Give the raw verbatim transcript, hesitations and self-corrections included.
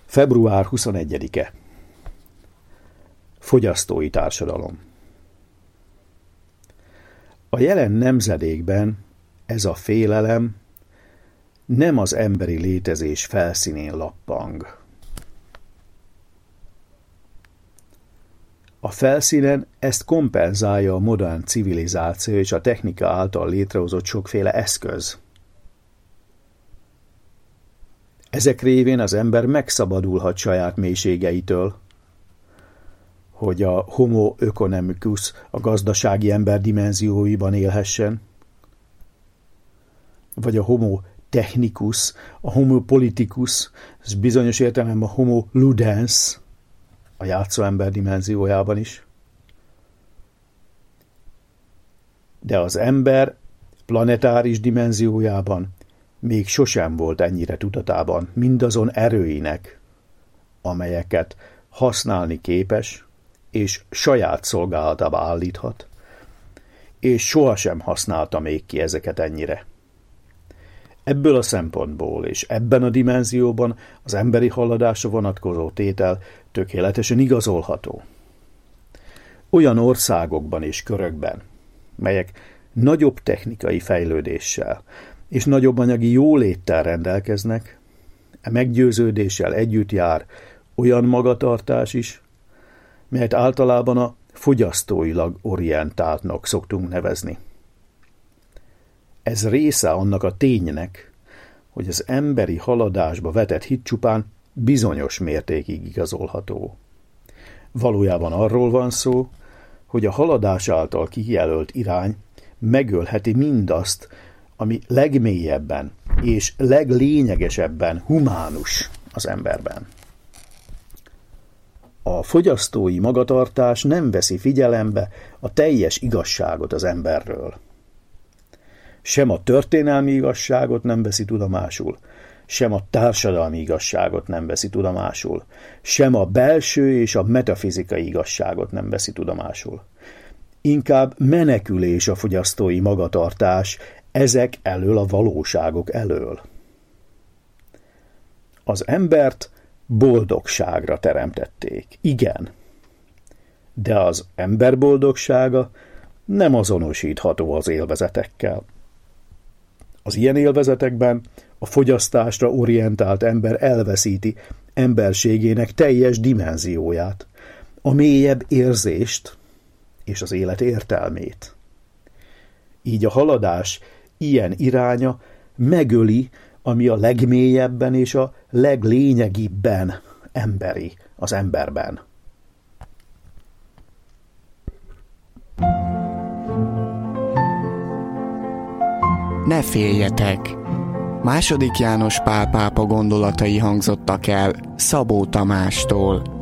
február huszonegyedike. Fogyasztói társadalom. A jelen nemzedékben ez a félelem nem az emberi létezés felszínén lappang. A felszínen ezt kompenzálja a modern civilizáció és a technika által létrehozott sokféle eszköz. Ezek révén az ember megszabadulhat saját mélységeitől, hogy a homo economicus a gazdasági ember dimenzióiban élhessen, vagy a homo technicus, a homo politicus, ez bizonyos értelemben a homo ludens, a játszó ember dimenziójában is. De az ember planetáris dimenziójában még sosem volt ennyire tudatában mindazon erőinek, amelyeket használni képes, és saját szolgálatába állíthat, és sohasem használta még ki ezeket ennyire. Ebből a szempontból és ebben a dimenzióban az emberi haladásra vonatkozó tétel tökéletesen igazolható. Olyan országokban és körökben, melyek nagyobb technikai fejlődéssel és nagyobb anyagi jóléttel rendelkeznek, e meggyőződéssel együtt jár olyan magatartás is, melyet általában a fogyasztóilag orientáltnak szoktunk nevezni. Ez része annak a ténynek, hogy az emberi haladásba vetett hit csupán bizonyos mértékig igazolható. Valójában arról van szó, hogy a haladás által kijelölt irány megölheti mindazt, ami legmélyebben és leglényegesebben humánus az emberben. A fogyasztói magatartás nem veszi figyelembe a teljes igazságot az emberről. Sem a történelmi igazságot nem veszi tudomásul, sem a társadalmi igazságot nem veszi tudomásul, sem a belső és a metafizikai igazságot nem veszi tudomásul. Inkább menekülés a fogyasztói magatartás ezek elől a valóságok elől. Az embert boldogságra teremtették, igen, de az ember boldogsága nem azonosítható az élvezetekkel. Az ilyen élvezetekben a fogyasztásra orientált ember elveszíti emberségének teljes dimenzióját, a mélyebb érzést és az élet értelmét. Így a haladás ilyen iránya megöli, ami a legmélyebben és a leglényegibben emberi az emberben. Ne féljetek! Második János Pál pápa gondolatai hangzottak el Szabó Tamástól.